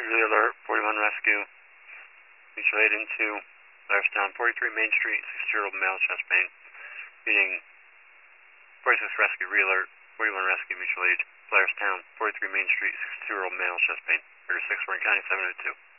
Rescue Relay Alert, 41 Rescue, mutual aid into Blairstown, 43 Main Street, 60-year-old male, chest pain. Meeting 46 Rescue Relay Alert, 41 Rescue, mutual aid, Blairstown, 43 Main Street, 62-year-old male, chest pain. Order 6, Warren County, 702.